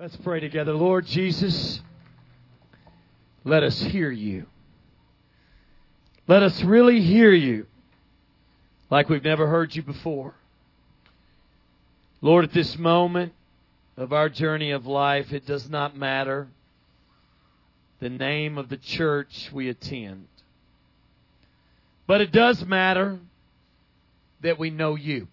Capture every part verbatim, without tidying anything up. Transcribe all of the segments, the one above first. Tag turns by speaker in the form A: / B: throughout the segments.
A: Let's pray together. Lord Jesus, let us hear you. Let us really hear you like we've never heard you before. Lord, at this moment of our journey of life, it does not matter the name of the church we attend. But it does matter that we know you.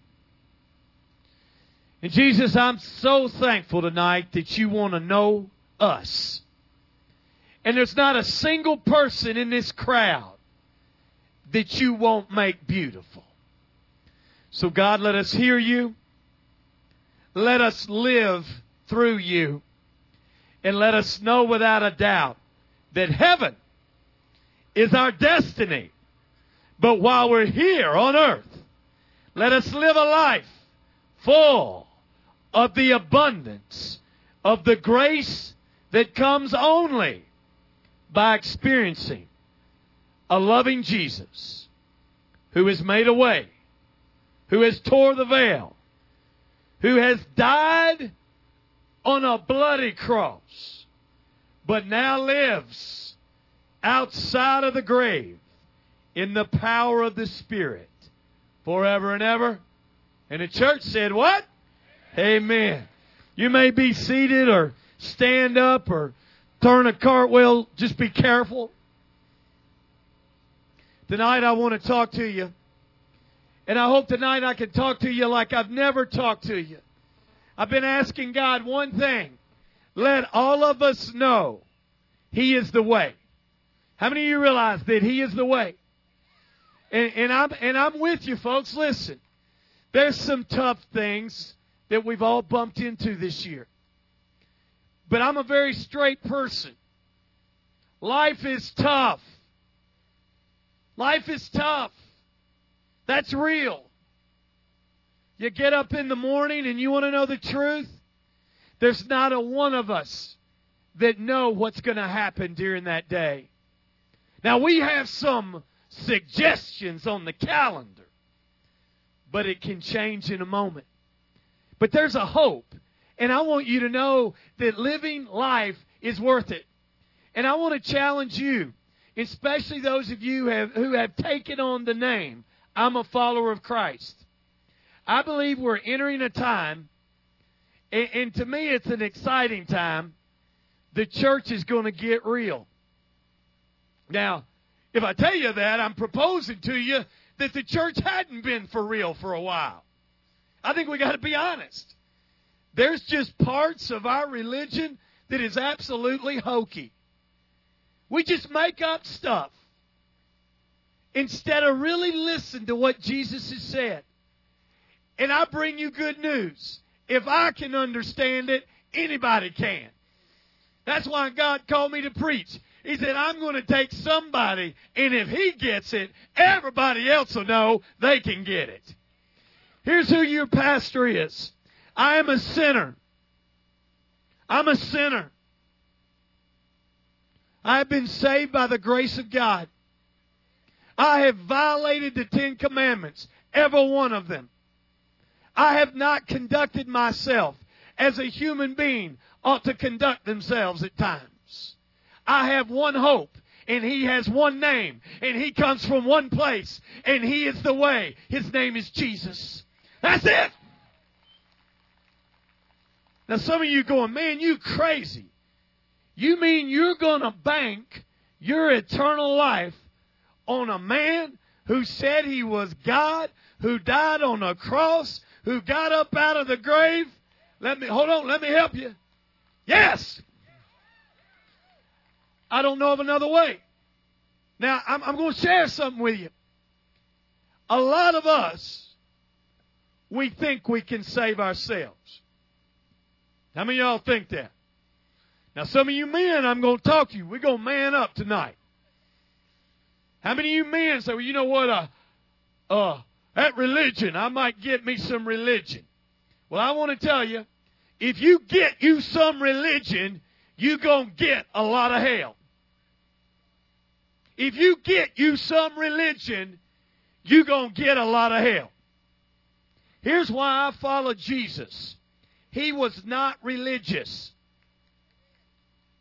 A: And Jesus, I'm so thankful tonight that you want to know us. And there's not a single person in this crowd that you won't make beautiful. So God, let us hear you. Let us live through you. And let us know without a doubt that heaven is our destiny. But while we're here on earth, let us live a life full of the abundance of the grace that comes only by experiencing a loving Jesus who has made a way, who has tore the veil, who has died on a bloody cross, but now lives outside of the grave in the power of the Spirit forever and ever. And the church said, what? Amen. You may be seated or stand up or turn a cartwheel. Just be careful. Tonight I want to talk to you. And I hope tonight I can talk to you like I've never talked to you. I've been asking God one thing. Let all of us know He is the way. How many of you realize that He is the way? And, and, I'm, and I'm with you, folks. Listen, there's some tough things that we've all bumped into this year. But I'm a very straight person. Life is tough. Life is tough. That's real. You get up in the morning and you want to know the truth? There's not a one of us that know what's going to happen during that day. Now, we have some suggestions on the calendar, but it can change in a moment. But there's a hope, and I want you to know that living life is worth it. And I want to challenge you, especially those of you who have, who have taken on the name, I'm a follower of Christ. I believe we're entering a time, and, and to me it's an exciting time. The church is going to get real. Now, if I tell you that, I'm proposing to you that the church hadn't been for real for a while. I think we got to be honest. There's just parts of our religion that is absolutely hokey. We just make up stuff instead of really listen to what Jesus has said. And I bring you good news. If I can understand it, anybody can. That's why God called me to preach. He said, I'm going to take somebody, and if he gets it, everybody else will know they can get it. Here's who your pastor is. I am a sinner. I'm a sinner. I have been saved by the grace of God. I have violated the Ten Commandments, every one of them. I have not conducted myself as a human being ought to conduct themselves at times. I have one hope, and He has one name, and He comes from one place, and He is the way. His name is Jesus. That's it. Now some of you going, man, you crazy. You mean you're going to bank your eternal life on a man who said he was God, who died on a cross, who got up out of the grave? Let me, hold on, let me help you. Yes. I don't know of another way. Now, I'm, I'm going to share something with you. A lot of us, we think we can save ourselves. How many of y'all think that? Now, some of you men, I'm going to talk to you. We're going to man up tonight. How many of you men say, well, you know what, uh, uh, that religion, I might get me some religion. Well, I want to tell you, if you get you some religion, you're going to get a lot of hell. If you get you some religion, you're going to get a lot of hell. Here's why I follow Jesus. He was not religious.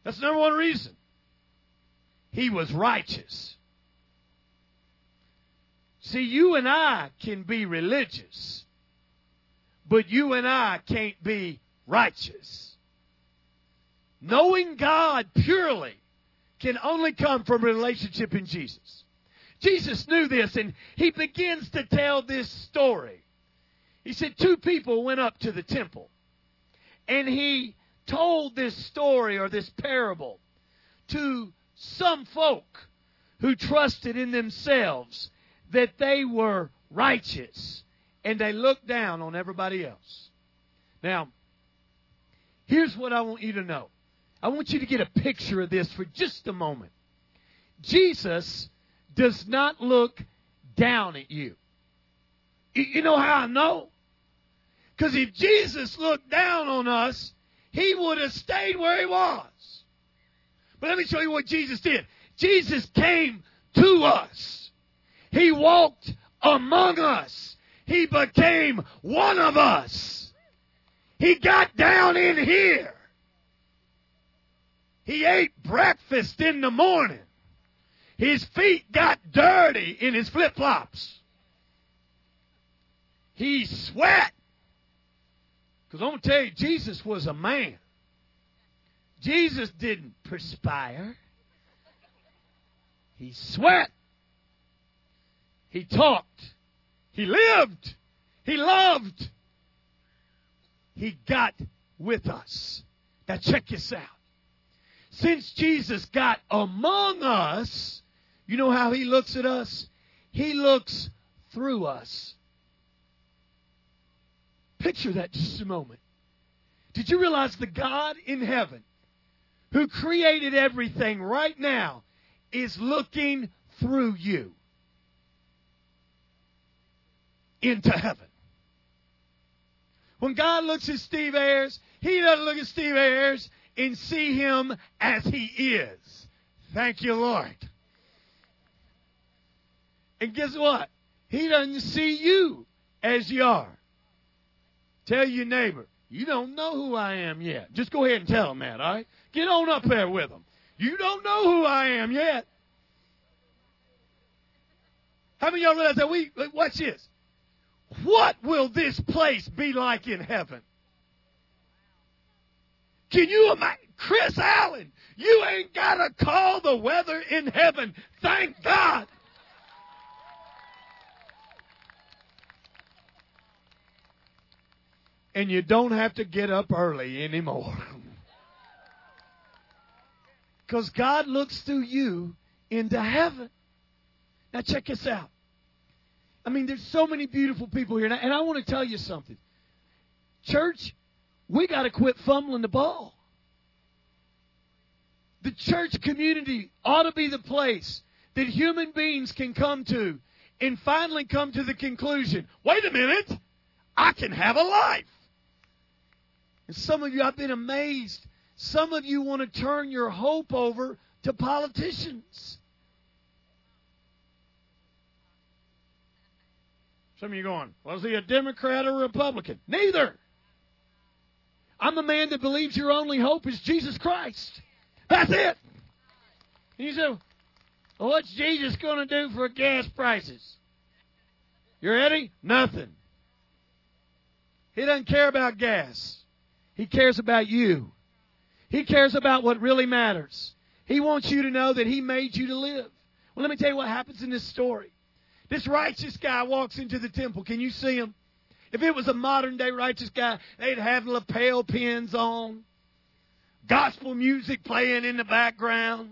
A: That's the number one reason. He was righteous. See, you and I can be religious, but you and I can't be righteous. Knowing God purely can only come from a relationship in Jesus. Jesus knew this, and he begins to tell this story. He said two people went up to the temple, and he told this story or this parable to some folk who trusted in themselves that they were righteous, and they looked down on everybody else. Now, here's what I want you to know. I want you to get a picture of this for just a moment. Jesus does not look down at you. You know how I know? Because if Jesus looked down on us, he would have stayed where he was. But let me show you what Jesus did. Jesus came to us. He walked among us. He became one of us. He got down in here. He ate breakfast in the morning. His feet got dirty in his flip-flops. He sweat. Because I'm going to tell you, Jesus was a man. Jesus didn't perspire. He sweat. He talked. He lived. He loved. He got with us. Now check this out. Since Jesus got among us, you know how he looks at us? He looks through us. Picture that just a moment. Did you realize the God in heaven who created everything right now is looking through you into heaven? When God looks at Steve Ayers, he doesn't look at Steve Ayers and see him as he is. Thank you, Lord. And guess what? He doesn't see you as you are. Tell your neighbor, you don't know who I am yet. Just go ahead and tell them that, all right? Get on up there with them. You don't know who I am yet. How many of y'all realize that we, watch this. What will this place be like in heaven? Can you imagine? Chris Allen, you ain't got to call the weather in heaven. Thank God. And you don't have to get up early anymore. Because God looks through you into heaven. Now check this out. I mean, there's so many beautiful people here. And I, and I want to tell you something. Church, we got to quit fumbling the ball. The church community ought to be the place that human beings can come to and finally come to the conclusion, wait a minute, I can have a life. And some of you, I've been amazed. Some of you want to turn your hope over to politicians. Some of you going, was he a Democrat or a Republican? Neither. I'm a man that believes your only hope is Jesus Christ. That's it. And you say, well, what's Jesus going to do for gas prices? You ready? Nothing. He doesn't care about gas. He cares about you. He cares about what really matters. He wants you to know that he made you to live. Well, let me tell you what happens in this story. This righteous guy walks into the temple. Can you see him? If it was a modern day righteous guy, they'd have lapel pins on, gospel music playing in the background.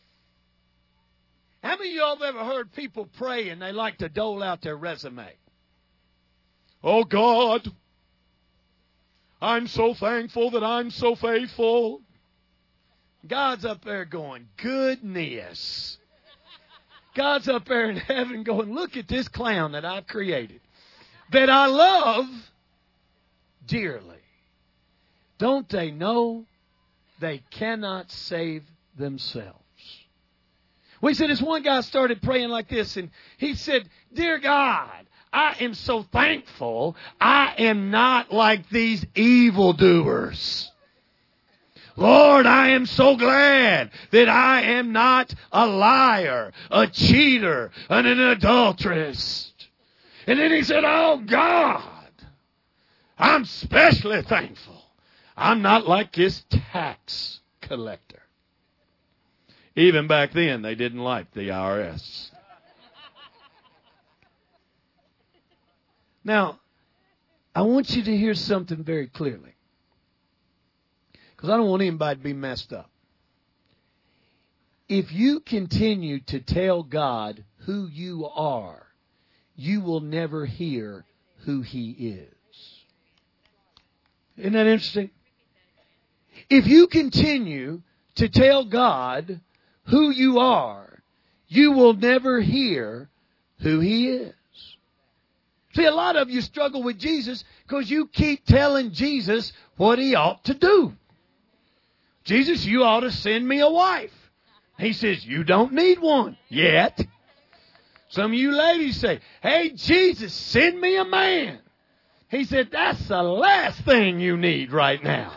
A: How many of y'all have ever heard people pray and they like to dole out their resume? Oh God, I'm so thankful that I'm so faithful. God's up there going, goodness. God's up there in heaven going, look at this clown that I've created, that I love dearly. Don't they know they cannot save themselves? We said this one guy started praying like this, and he said, dear God, I am so thankful I am not like these evildoers. Lord, I am so glad that I am not a liar, a cheater, and an adulteress. And then he said, oh God, I'm especially thankful I'm not like this tax collector. Even back then, they didn't like the I R S. Now, I want you to hear something very clearly. Because I don't want anybody to be messed up. If you continue to tell God who you are, you will never hear who He is. Isn't that interesting? If you continue to tell God who you are, you will never hear who He is. See, a lot of you struggle with Jesus because you keep telling Jesus what He ought to do. Jesus, you ought to send me a wife. He says, you don't need one yet. Some of you ladies say, hey, Jesus, send me a man. He said, that's the last thing you need right now.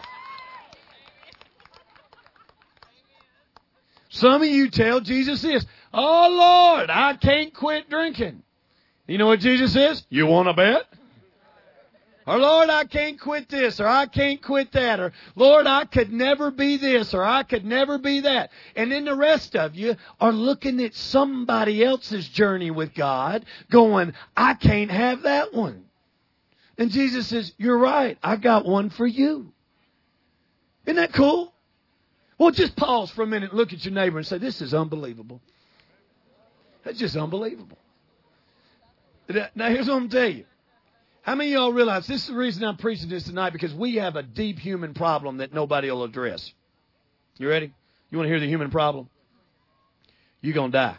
A: Some of you tell Jesus this, oh, Lord, I can't quit drinking. You know what Jesus says? You want to bet? Or, Lord, I can't quit this, or I can't quit that, or, Lord, I could never be this, or I could never be that. And then the rest of you are looking at somebody else's journey with God, going, I can't have that one. And Jesus says, you're right, I got one for you. Isn't that cool? Well, just pause for a minute and look at your neighbor and say, this is unbelievable. That's just unbelievable. Now, here's what I'm going to tell you. How many of y'all realize this is the reason I'm preaching this tonight? Because we have a deep human problem that nobody will address. You ready? You want to hear the human problem? You're going to die.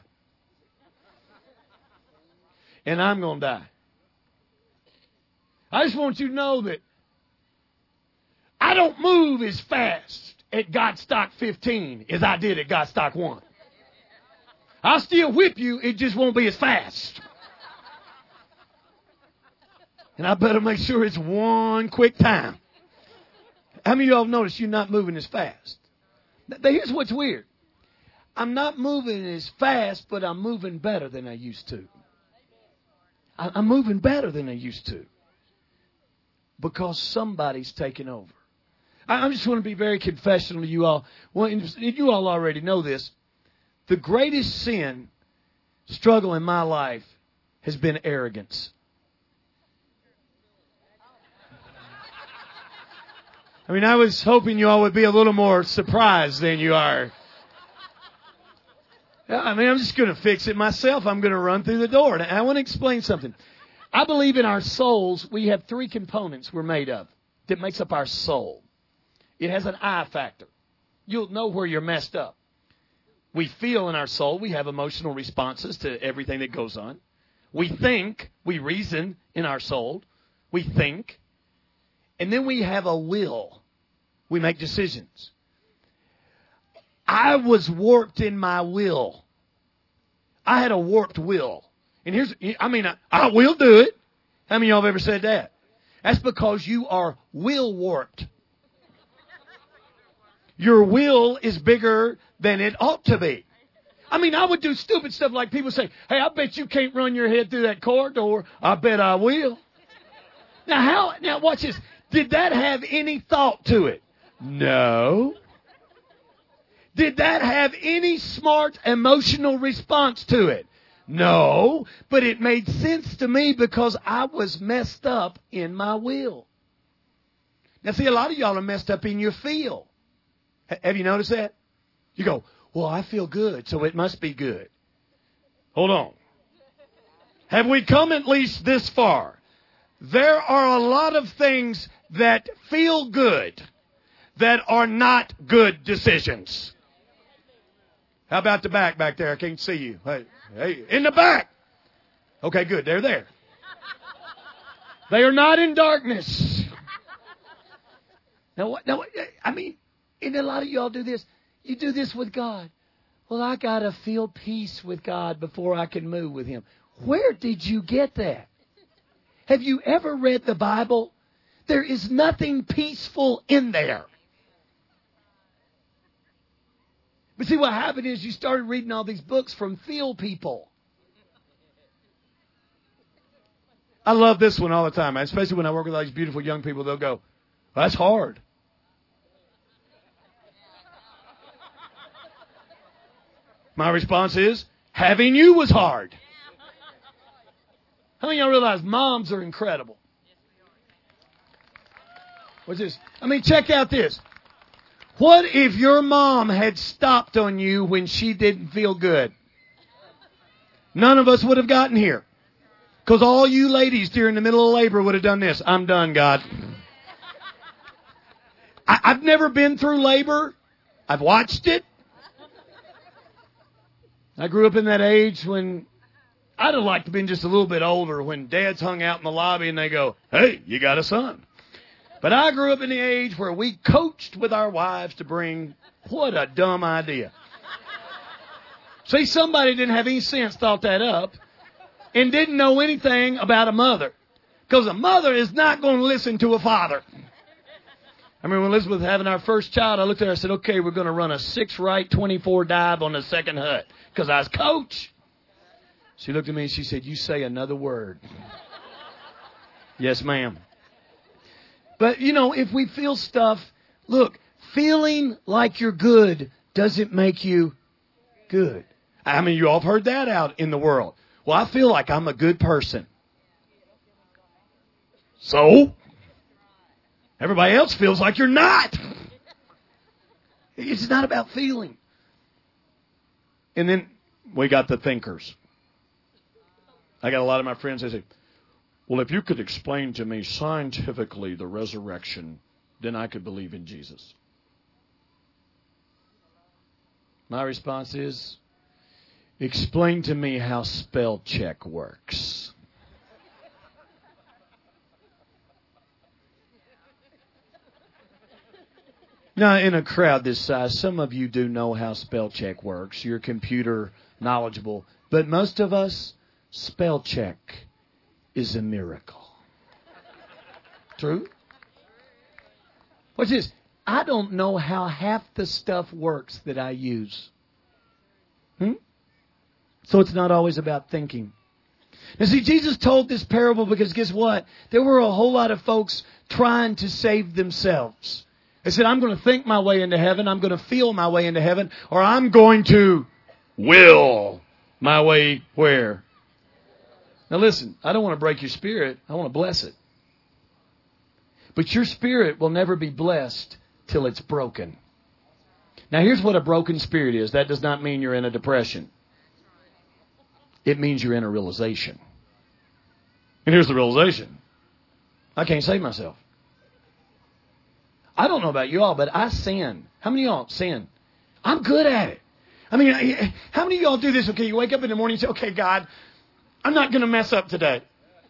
A: And I'm going to die. I just want you to know that I don't move as fast at Godstock fifteen as I did at Godstock one. I'll still whip you, it just won't be as fast. And I better make sure it's one quick time. How many of y'all have noticed you're not moving as fast? Now, here's what's weird. I'm not moving as fast, but I'm moving better than I used to. I'm moving better than I used to. Because somebody's taken over. I just want to be very confessional to you all. Well, you all already know this. The greatest sin, struggle in my life has been arrogance. I mean, I was hoping you all would be a little more surprised than you are. I mean, I'm just going to fix it myself. I'm going to run through the door. And I want to explain something. I believe in our souls, we have three components we're made of that makes up our soul. It has an I factor. You'll know where you're messed up. We feel in our soul. We have emotional responses to everything that goes on. We think. We reason in our soul. We think. And then we have a will. We make decisions. I was warped in my will. I had a warped will. And here's, I mean, I, I will do it. How many of y'all have ever said that? That's because you are will warped. Your will is bigger than it ought to be. I mean, I would do stupid stuff like people say, hey, I bet you can't run your head through that corridor. I bet I will. Now, how, now watch this. Did that have any thought to it? No. Did that have any smart emotional response to it? No. But it made sense to me because I was messed up in my will. Now, see, a lot of y'all are messed up in your feel. Have you noticed that? You go, well, I feel good, so it must be good. Hold on. Have we come at least this far? There are a lot of things that feel good that are not good decisions. How about the back back there? I can't see you. Hey, hey, in the back. Okay, good. They're there. They are not in darkness. Now, what? Now, I mean, and a lot of y'all do this. You do this with God. Well, I got to feel peace with God before I can move with Him. Where did you get that? Have you ever read the Bible? There is nothing peaceful in there.
B: But see, what happened is you started reading all these books from feel people.
A: I love this one all the time, especially when I work with all these beautiful young people. They'll go, well, that's hard. My response is, having you was hard. How many of y'all realize moms are incredible? What's this? I mean, check out this. What if your mom had stopped on you when she didn't feel good? None of us would have gotten here. Because all you ladies during the middle of labor would have done this. I'm done, God. I, I've never been through labor. I've watched it. I grew up in that age when I'd have liked to have been just a little bit older when dads hung out in the lobby and they go, hey, you got a son. But I grew up in the age where we coached with our wives to bring, what a dumb idea. See, somebody didn't have any sense, thought that up, and didn't know anything about a mother. Because a mother is not going to listen to a father. I remember when Elizabeth was having our first child, I looked at her and said, okay, we're going to run a six right, twenty-four dive on the second hut. Because I was coach. She looked at me and she said, you say another word. Yes, ma'am. But, you know, if we feel stuff, look, feeling like you're good doesn't make you good. I mean, you all have heard that out in the world. Well, I feel like I'm a good person. So? Everybody else feels like you're not. It's not about feeling. And then we got the thinkers. I got a lot of my friends, they say, well, if you could explain to me scientifically the resurrection, then I could believe in Jesus. My response is, explain to me how spell check works. Now, in a crowd this size, some of you do know how spell check works. You're computer knowledgeable. But most of us, spell check is a miracle. True? What's this? I don't know how half the stuff works that I use. Hmm? So it's not always about thinking. Now see, Jesus told this parable because guess what? There were a whole lot of folks trying to save themselves. They said, I'm going to think my way into heaven. I'm going to feel my way into heaven. Or I'm going to will my way where? Now listen, I don't want to break your spirit. I want to bless it. But your spirit will never be blessed till it's broken. Now here's what a broken spirit is. That does not mean you're in a depression. It means you're in a realization. And here's the realization. I can't save myself. I don't know about you all, but I sin. How many of y'all sin? I'm good at it. I mean, how many of y'all do this? Okay, you wake up in the morning and say, okay, God, I'm not going to mess up today.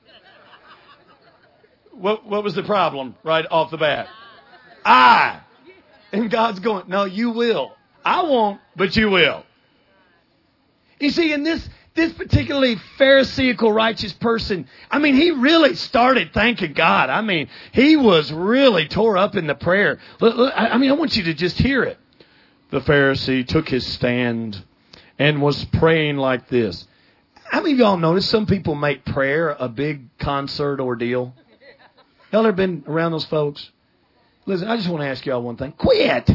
A: What, what was the problem right off the bat? I. And God's going, no, you will. I won't, but you will. You see, in this this particularly Pharisaical righteous person, I mean, he really started thanking God. I mean, he was really tore up in the prayer. I mean, I want you to just hear it. The Pharisee took his stand and was praying like this. How many of y'all notice some people make prayer a big concert ordeal? Y'all ever been around those folks? Listen, I just want to ask y'all one thing. Quit!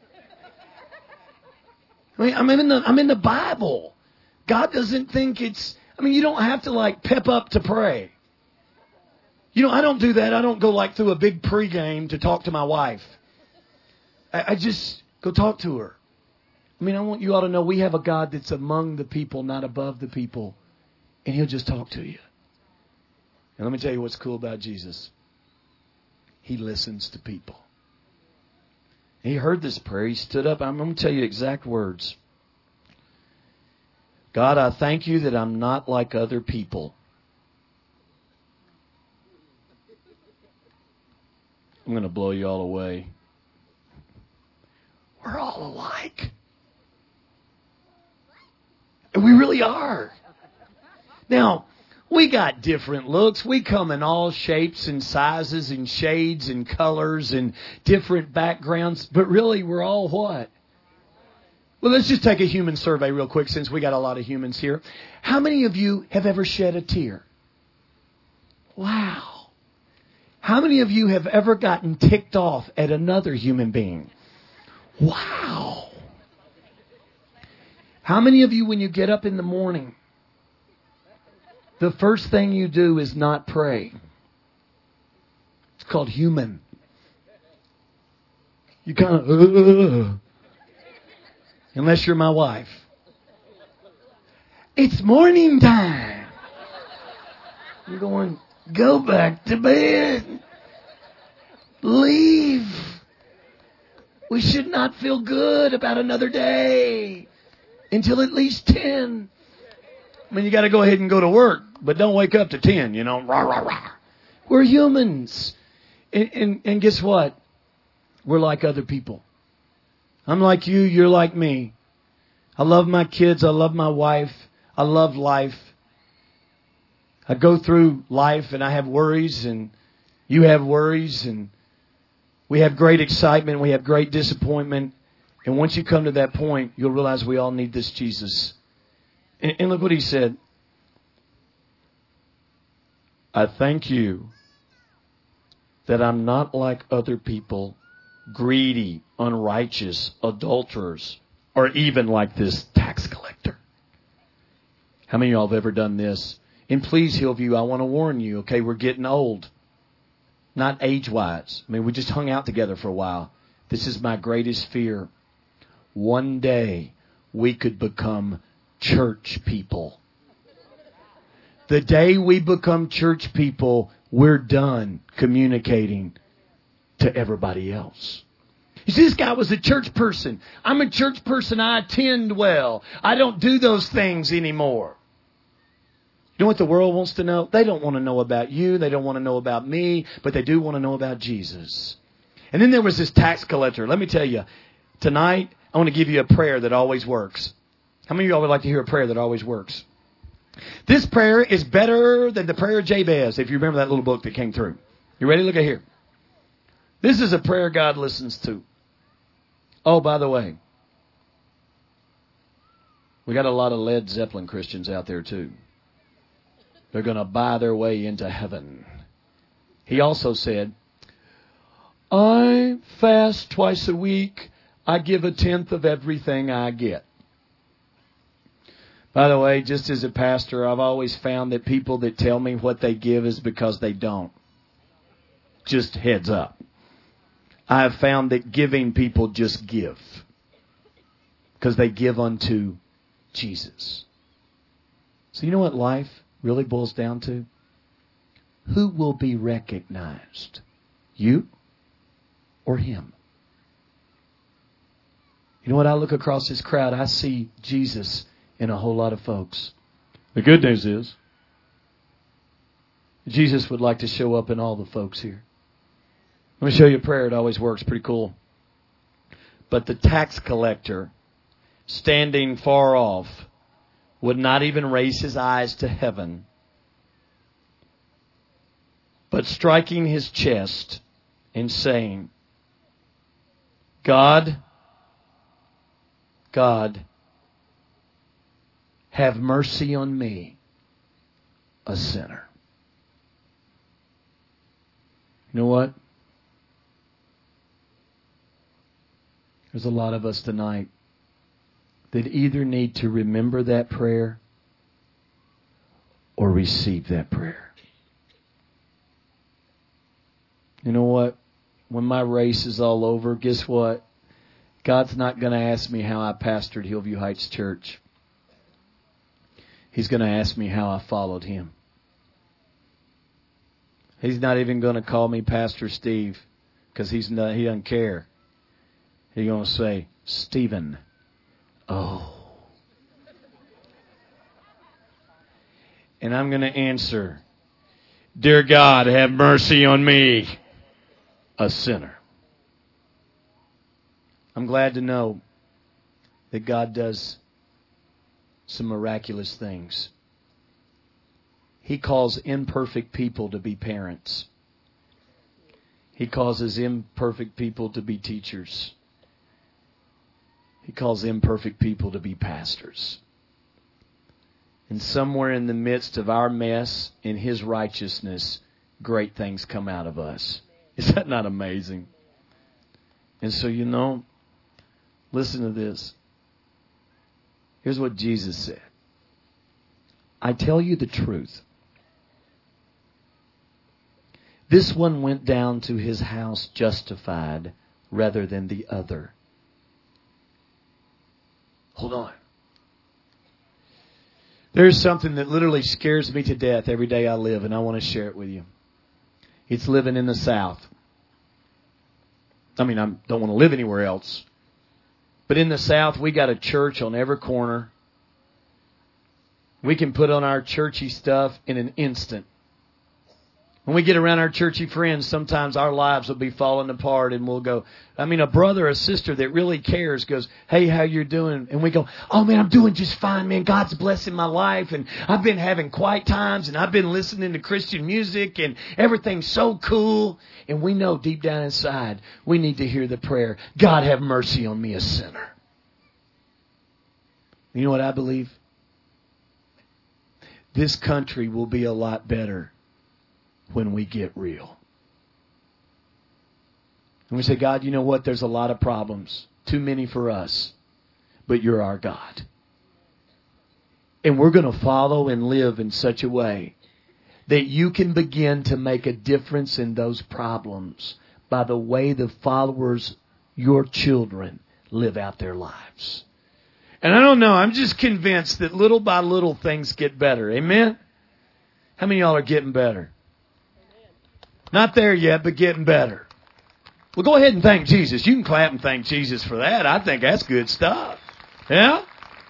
A: I mean, I'm in the, I'm in the Bible. God doesn't think it's, I mean, you don't have to like pep up to pray. You know, I don't do that. I don't go like through a big pregame to talk to my wife. I, I just go talk to her. I mean, I want you all to know we have a God that's among the people, not above the people. And He'll just talk to you. And let me tell you what's cool about Jesus. He listens to people. He heard this prayer. He stood up. I'm going to tell you exact words. God, I thank you that I'm not like other people. I'm going to blow you all away. We're all alike. And we really are. Now, we got different looks. We come in all shapes and sizes and shades and colors and different backgrounds. But really, we're all what?
B: Well, let's just take a human survey real quick since we got a lot of humans here. How many of you have ever shed a tear? Wow. How many of you have ever gotten ticked off at another human being? Wow. How many of you, when you get up in the morning, the first thing you do is not pray? It's called human. You kind of, uh, unless you're my wife. It's morning time. You're going, go back to bed. Leave. We should not feel good about another day until at least ten. I mean, you got to go ahead and go to work, but don't wake up to ten, you know. Rah, rah, rah. We're humans. And, and, and guess what? We're like other people. I'm like you, you're like me. I love my kids, I love my wife, I love life. I go through life and I have worries and you have worries and we have great excitement, we have great disappointment. And once you come to that point, you'll realize we all need this Jesus. And, and look what he said. I thank you that I'm not like other people, greedy, unrighteous, adulterers, or even like this tax collector. How many of y'all have ever done this? And please, Hillview, I want to warn you, okay, we're getting old. Not age-wise. I mean, we just hung out together for a while. This is my greatest fear. One day, we could become church people. The day we become church people, we're done communicating to everybody else. You see, this guy was a church person. I'm a church person. I attend well. I don't do those things anymore. You know what the world wants to know? They don't want to know about you. They don't want to know about me. But they do want to know about Jesus. And then there was this tax collector. Let me tell you, tonight I want to give you a prayer that always works. How many of y'all would like to hear a prayer that always works? This prayer is better than the prayer of Jabez, if you remember that little book that came through. You ready? Look at here. This is a prayer God listens to. Oh, by the way, we got a lot of Led Zeppelin Christians out there too. They're going to buy their way into heaven. He also said, I fast twice a week. I give a tenth of everything I get. By the way, just as a pastor, I've always found that people that tell me what they give is because they don't. Just heads up. I have found that giving people just give. Because they give unto Jesus. So you know what life really boils down to? Who will be recognized? You or him? You know what? I look across this crowd, I see Jesus in a whole lot of folks. The good news is, Jesus would like to show up in all the folks here. Let me show you a prayer. It always works. Pretty cool. But the tax collector, standing far off, would not even raise his eyes to heaven, but striking his chest and saying, God, God, have mercy on me, a sinner. You know what? There's a lot of us tonight that either need to remember that prayer or receive that prayer. You know what? When my race is all over, guess what? God's not going to ask me how I pastored Hillview Heights Church. He's going to ask me how I followed Him. He's not even going to call me Pastor Steve because he's not, he doesn't care. He's going to say, Stephen. Oh. And I'm going to answer, Dear God, have mercy on me, a sinner. I'm glad to know that God does some miraculous things. He calls imperfect people to be parents. He causes imperfect people to be teachers. He calls imperfect people to be pastors. And somewhere in the midst of our mess, in His righteousness, great things come out of us. Is that not amazing? And so, you know, listen to this. Here's what Jesus said. I tell you the truth. This one went down to his house justified rather than the other. Hold on. There's something that literally scares me to death every day I live, and I want to share it with you. It's living in the South. I mean, I don't want to live anywhere else. But in the South, we got a church on every corner. We can put on our churchy stuff in an instant. When we get around our churchy friends, sometimes our lives will be falling apart and we'll go, I mean, a brother or a sister that really cares goes, hey, how you doing? And we go, oh man, I'm doing just fine, man. God's blessing my life and I've been having quiet times and I've been listening to Christian music and everything's so cool. And we know deep down inside, we need to hear the prayer, God have mercy on me, a sinner. You know what I believe? This country will be a lot better when we get real. And we say, God, you know what? There's a lot of problems. Too many for us. But you're our God. And we're going to follow and live in such a way that you can begin to make a difference in those problems by the way the followers, your children, live out their lives. And I don't know, I'm just convinced that little by little things get better. Amen? How many of y'all are getting better? Not there yet, but getting better. Well, go ahead and thank Jesus. You can clap and thank Jesus for that. I think that's good stuff. Yeah?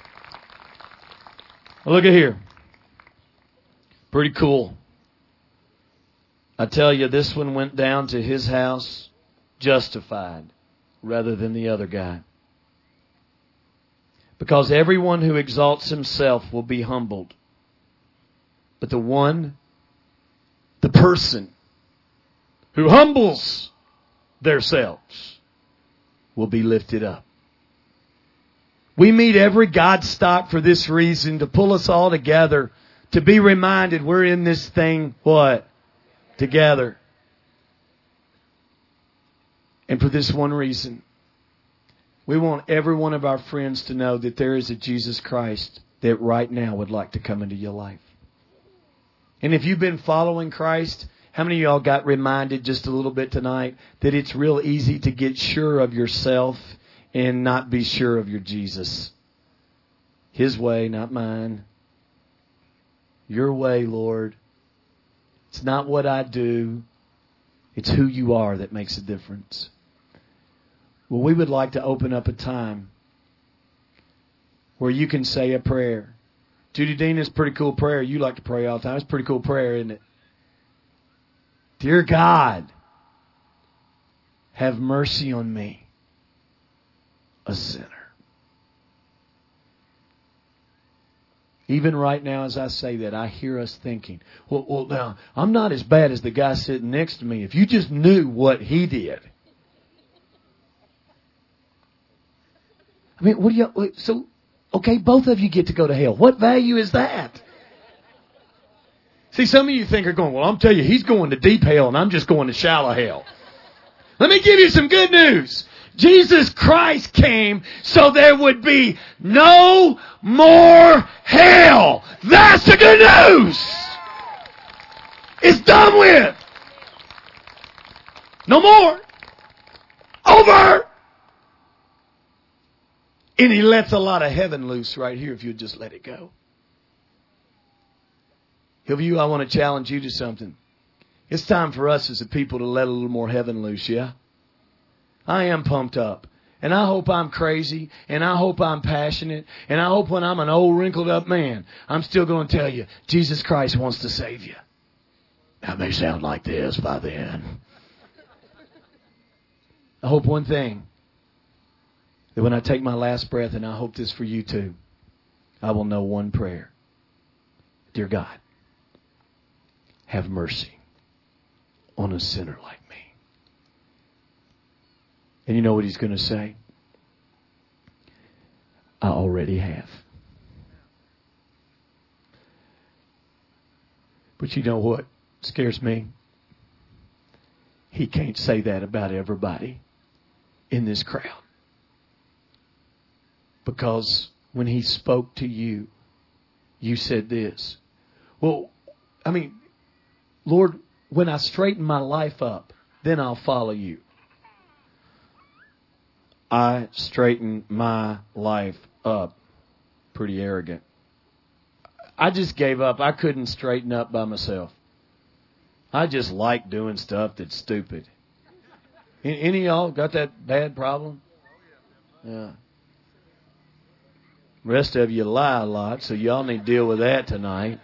B: Well, look at here. Pretty cool. I tell you, this one went down to his house justified rather than the other guy. Because everyone who exalts himself will be humbled. But the one, the person, who humbles themselves will be lifted up. We meet every God stock for this reason, to pull us all together, to be reminded we're in this thing, what? Together. And for this one reason, we want every one of our friends to know that there is a Jesus Christ that right now would like to come into your life. And if you've been following Christ, how many of y'all got reminded just a little bit tonight that it's real easy to get sure of yourself and not be sure of your Jesus? His way, not mine. Your way, Lord. It's not what I do. It's who you are that makes a difference. Well, we would like to open up a time where you can say a prayer. Judy Dean, it's a pretty cool prayer. You like to pray all the time. It's a pretty cool prayer, isn't it? Dear God, have mercy on me, a sinner. Even right now as I say that, I hear us thinking, well, well, now, I'm not as bad as the guy sitting next to me. If you just knew what he did. I mean, what do you, so, okay, both of you get to go to hell. What value is that? See, some of you think are going, well, I'm telling you, he's going to deep hell and I'm just going to shallow hell. Let me give you some good news. Jesus Christ came so there would be no more hell. That's the good news. It's done with. No more. Over. And He lets a lot of heaven loose right here if you just let it go. Hillview, I want to challenge you to something. It's time for us as a people to let a little more heaven loose, yeah? I am pumped up. And I hope I'm crazy. And I hope I'm passionate. And I hope when I'm an old wrinkled up man, I'm still going to tell you, Jesus Christ wants to save you. That may sound like this by then. I hope one thing. That when I take my last breath, and I hope this for you too, I will know one prayer. Dear God, have mercy on a sinner like me. And you know what He's going to say? already have. But you know what scares me? He can't say that about everybody in this crowd. Because when He spoke to you, you said this. Well, I mean, Lord, when I straighten my life up, then I'll follow you. I straighten my life up. Pretty arrogant. I just gave up. I couldn't straighten up by myself. I just like doing stuff that's stupid. Any of y'all got that bad problem? Yeah. Rest of you lie a lot, so y'all need to deal with that tonight.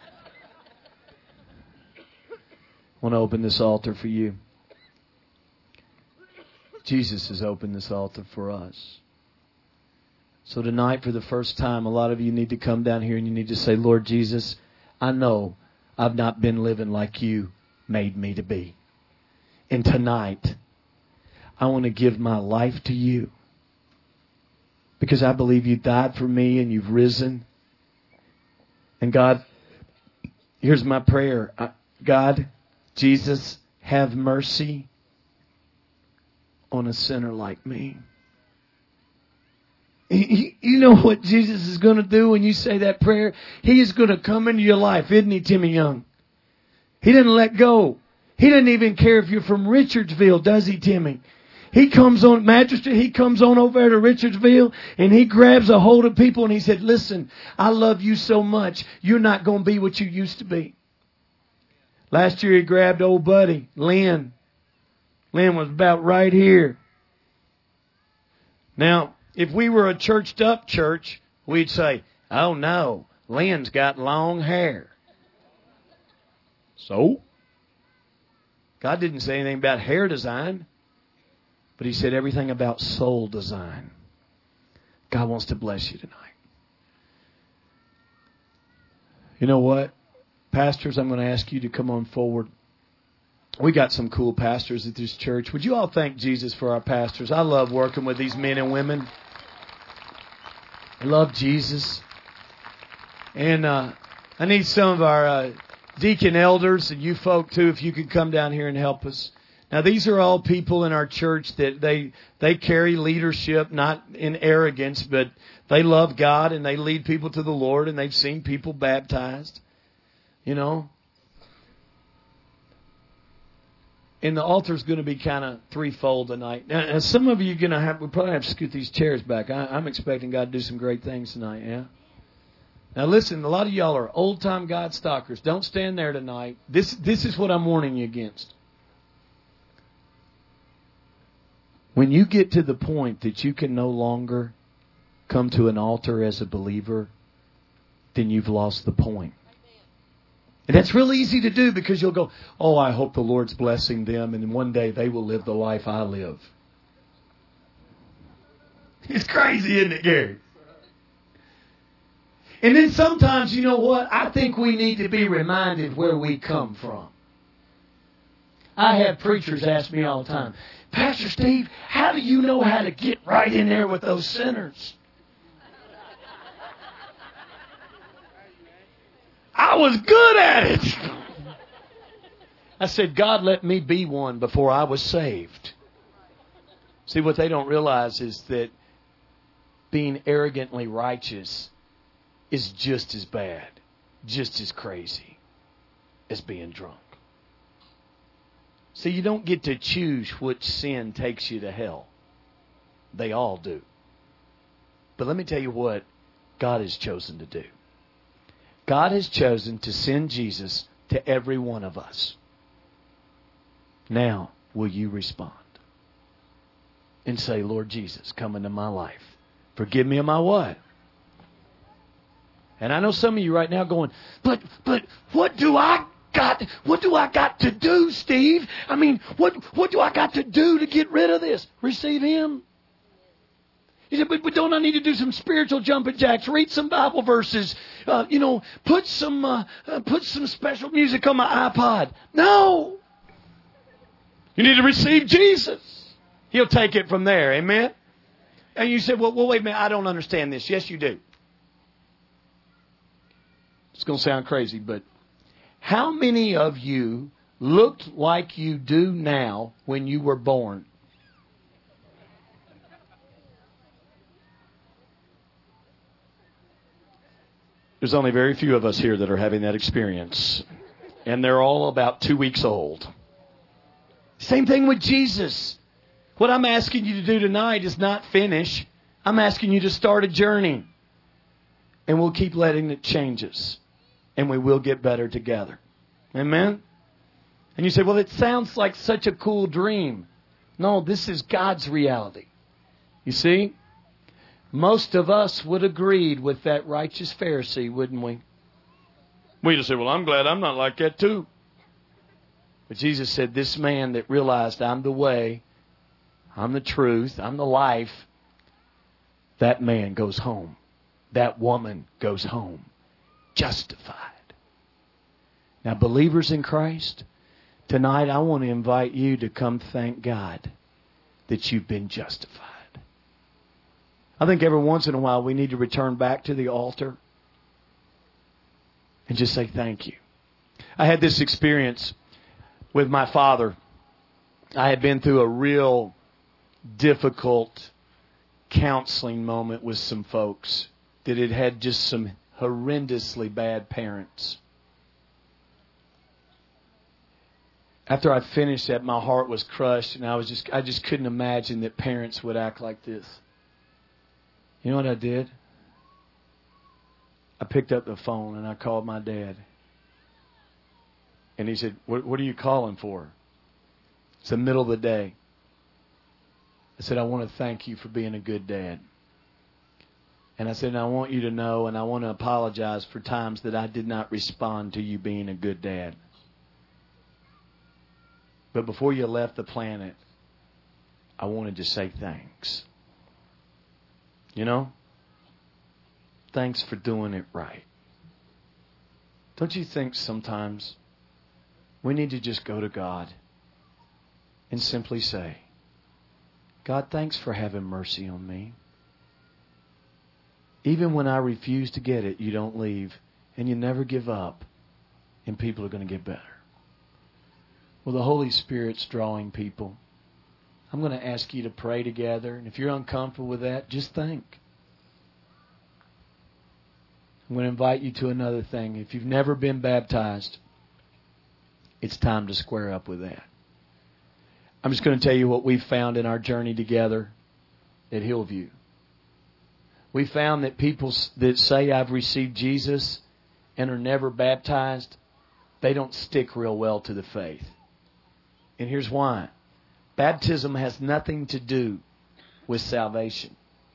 B: I want to open this altar for you. Jesus has opened this altar for us. So tonight, for the first time, a lot of you need to come down here and you need to say, Lord Jesus, I know I've not been living like you made me to be. And tonight, I want to give my life to you. Because I believe you died for me and you've risen. And God, here's my prayer. God, Jesus, have mercy on a sinner like me. You know what Jesus is going to do when you say that prayer? He is going to come into your life, isn't He, Timmy Young? He didn't let go. He doesn't even care if you're from Richardsville, does He, Timmy? He comes on, Magistrate, He comes on over there to Richardsville and He grabs a hold of people and He said, listen, I love you so much, you're not going to be what you used to be. Last year He grabbed old buddy, Lynn. Lynn was about right here. Now, if we were a churched up church, we'd say, oh no, Lynn's got long hair. So? God didn't say anything about hair design, but He said everything about soul design. God wants to bless you tonight. You know what? Pastors, I'm going to ask you to come on forward. We got some cool pastors at this church. Would you all thank Jesus for our pastors? I love working with these men and women. I love Jesus. And uh, I need some of our uh, deacon elders and you folk too, if you could come down here and help us. Now these are all people in our church that they they carry leadership, not in arrogance, but they love God and they lead people to the Lord and they've seen people baptized. You know. And the altar's going to be kind of threefold tonight. Now, some of you are going to have, we'll probably have to scoot these chairs back. I, I'm expecting God to do some great things tonight, yeah? Now listen, a lot of y'all are old-time God stalkers. Don't stand there tonight. This, this is what I'm warning you against. When you get to the point that you can no longer come to an altar as a believer, then you've lost the point. And that's real easy to do because you'll go, oh, I hope the Lord's blessing them and one day they will live the life I live. It's crazy, isn't it, Gary? And then sometimes, you know what? I think we need to be reminded where we come from. I have preachers ask me all the time, Pastor Steve, how do you know how to get right in there with those sinners? I was good at it. I said, God let me be one before I was saved. See, what they don't realize is that being arrogantly righteous is just as bad, just as crazy as being drunk. See, you don't get to choose which sin takes you to hell. They all do. But let me tell you what God has chosen to do. God has chosen to send Jesus to every one of us. Now, will you respond? And say, Lord Jesus, come into my life. Forgive me of my what? And I know some of you right now going, but, but, what do I got, what do I got to do, Steve? I mean, what, what do I got to do to get rid of this? Receive Him. He said, but, but don't I need to do some spiritual jumping jacks? Read some Bible verses. Uh, you know, put some uh, uh, put some special music on my iPod. No. You need to receive Jesus. He'll take it from there. Amen? And you said, well, well, wait a minute. I don't understand this. Yes, you do. It's going to sound crazy, but how many of you looked like you do now when you were born? There's only very few of us here that are having that experience. And they're all about two weeks old. Same thing with Jesus. What I'm asking you to do tonight is not finish. I'm asking you to start a journey. And we'll keep letting it change us. And we will get better together. Amen? And you say, well, it sounds like such a cool dream. No, this is God's reality. You see? Most of us would agreed with that righteous Pharisee, wouldn't we? We just say, well, I'm glad I'm not like that too. But Jesus said, this man that realized I'm the way, I'm the truth, I'm the life, that man goes home. That woman goes home. Justified. Now, believers in Christ, tonight I want to invite you to come thank God that you've been justified. I think every once in a while we need to return back to the altar and just say thank you. I had this experience with my father. I had been through a real difficult counseling moment with some folks that had had just some horrendously bad parents. After I finished that, my heart was crushed, and I was just I just couldn't imagine that parents would act like this. You know what I did? I picked up the phone and I called my dad. And he said, what, what are you calling for? It's the middle of the day. I said, I want to thank you for being a good dad. And I said, and I want you to know and I want to apologize for times that I did not respond to you being a good dad. But before you left the planet, I wanted to say thanks. You know, thanks for doing it right. Don't you think sometimes we need to just go to God and simply say, God, thanks for having mercy on me. Even when I refuse to get it, you don't leave, and you never give up, and people are going to get better. Well, the Holy Spirit's drawing people. I'm going to ask you to pray together. And if you're uncomfortable with that, just think. I'm going to invite you to another thing. If you've never been baptized, it's time to square up with that. I'm just going to tell you what we've found in our journey together at Hillview. We found that people that say, I've received Jesus and are never baptized, they don't stick real well to the faith. And here's why. Baptism has nothing to do with salvation.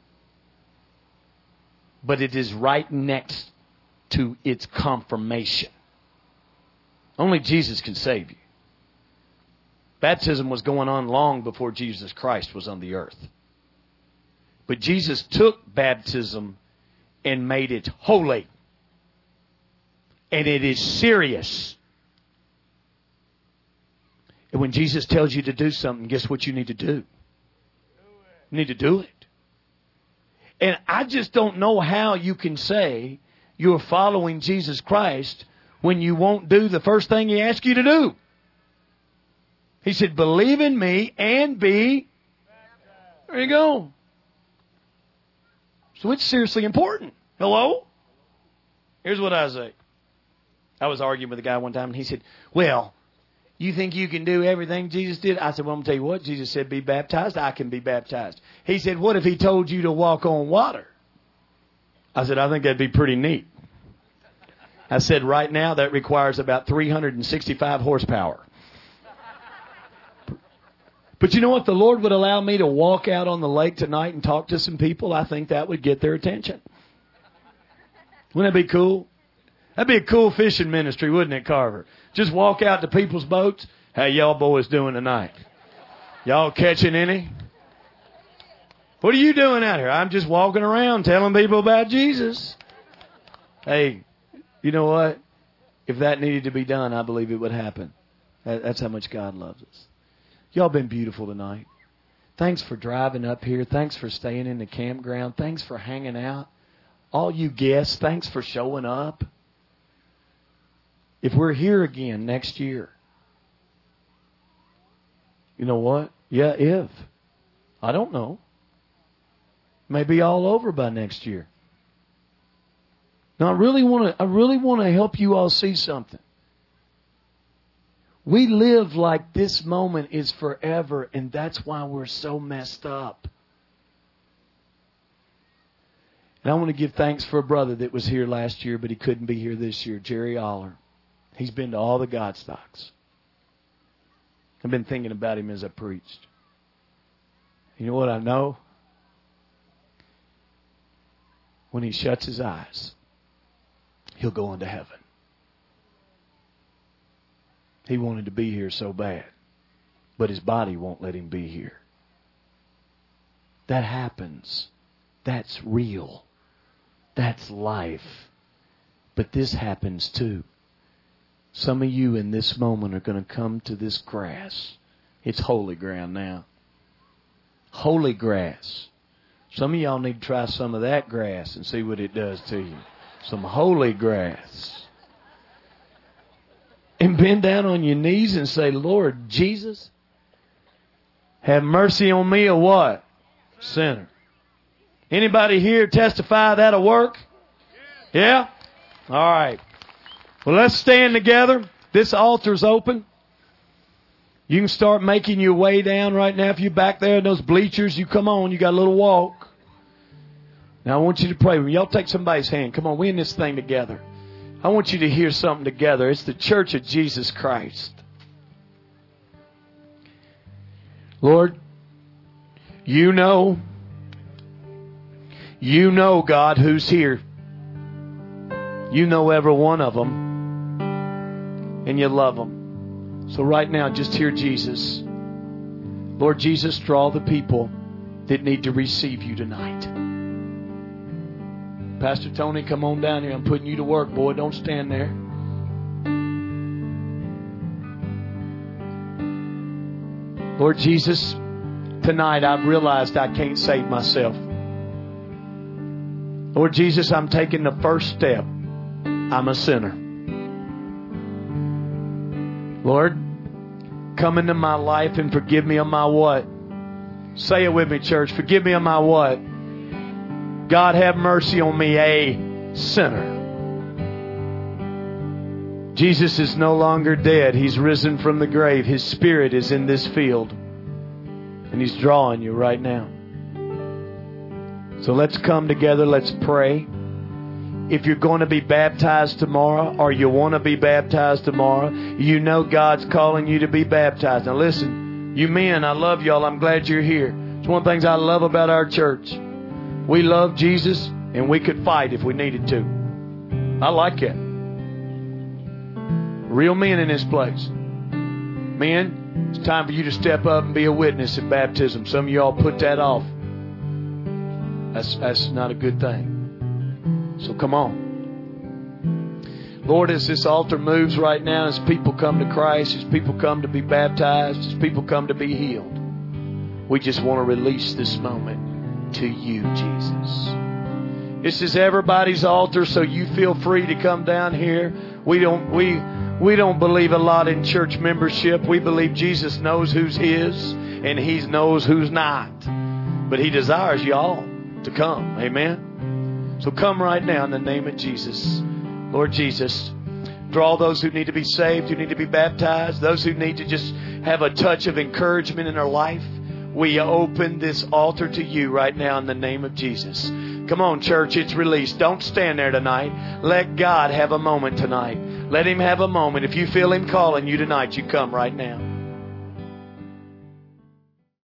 B: But it is right next to its confirmation. Only Jesus can save you. Baptism was going on long before Jesus Christ was on the earth. But Jesus took baptism and made it holy. And it is serious. And when Jesus tells you to do something, guess what you need to do? You need to do it. And I just don't know how you can say you're following Jesus Christ when you won't do the first thing He asks you to do. He said, believe in me and be. There you go. So it's seriously important. Hello? Here's what I say. I was arguing with a guy one time and he said, well, you think you can do everything Jesus did? I said, well, I'm going to tell you what. Jesus said, be baptized. I can be baptized. He said, what if He told you to walk on water? I said, I think that'd be pretty neat. I said, right now that requires about three hundred sixty-five horsepower. But you know what? The Lord would allow me to walk out on the lake tonight and talk to some people. I think that would get their attention. Wouldn't that be cool? That'd be a cool fishing ministry, wouldn't it, Carver? Just walk out to people's boats. How y'all boys doing tonight? Y'all catching any? What are you doing out here? I'm just walking around telling people about Jesus. Hey, you know what? If that needed to be done, I believe it would happen. That's how much God loves us. Y'all been beautiful tonight. Thanks for driving up here. Thanks for staying in the campground. Thanks for hanging out. All you guests, thanks for showing up. If we're here again next year, you know what? Yeah, if. I don't know. Maybe all over by next year. Now I really want to I really want to help you all see something. We live like this moment is forever, and that's why we're so messed up. And I want to give thanks for a brother that was here last year, but he couldn't be here this year, Jerry Aller. He's been to all the Godstocks. I've been thinking about him as I preached. You know what I know? When he shuts his eyes, he'll go into heaven. He wanted to be here so bad, but his body won't let him be here. That happens. That's real. That's life. But this happens too. Some of you in this moment are going to come to this grass. It's holy ground now. Holy grass. Some of y'all need to try some of that grass and see what it does to you. Some holy grass. And bend down on your knees and say, Lord Jesus, have mercy on me, a what? Sinner. Anybody here testify that'll work? Yeah? All right. Well, let's stand together. This altar's open. You can start making your way down right now. If you're back there in those bleachers, you come on. You got a little walk. Now, I want you to pray. When y'all take somebody's hand, come on, we in this thing together. I want you to hear something together. It's the Church of Jesus Christ. Lord, you know, you know, God, who's here. You know every one of them, and you love them. So right now, just hear Jesus. Lord Jesus, draw the people that need to receive you tonight. Pastor Tony, come on down here. I'm putting you to work, boy. Don't stand there. Lord Jesus, tonight I've realized I can't save myself. Lord Jesus, I'm taking the first step. I'm a sinner. Lord, come into my life and forgive me of my what? Say it with me, church. Forgive me of my what? God, have mercy on me, a sinner. Jesus is no longer dead. He's risen from the grave. His Spirit is in this field. And He's drawing you right now. So let's come together. Let's pray. If you're going to be baptized tomorrow, or you want to be baptized tomorrow, you know God's calling you to be baptized. Now listen, you men, I love y'all. I'm glad you're here. It's one of the things I love about our church. We love Jesus, and we could fight if we needed to. I like that. Real men in this place. Men, it's time for you to step up and be a witness at baptism. Some of y'all put that off. That's, that's not a good thing. So come on. Lord, as this altar moves right now, as people come to Christ, as people come to be baptized, as people come to be healed, we just want to release this moment to you, Jesus. This is everybody's altar, so you feel free to come down here. We don't we we don't believe a lot in church membership. We believe Jesus knows who's His and He knows who's not. But He desires you all to come. Amen. So come right now in the name of Jesus. Lord Jesus, draw those who need to be saved, who need to be baptized, those who need to just have a touch of encouragement in their life. We open this altar to you right now in the name of Jesus. Come on, church, it's released. Don't stand there tonight. Let God have a moment tonight. Let Him have a moment. If you feel Him calling you tonight, you come right now.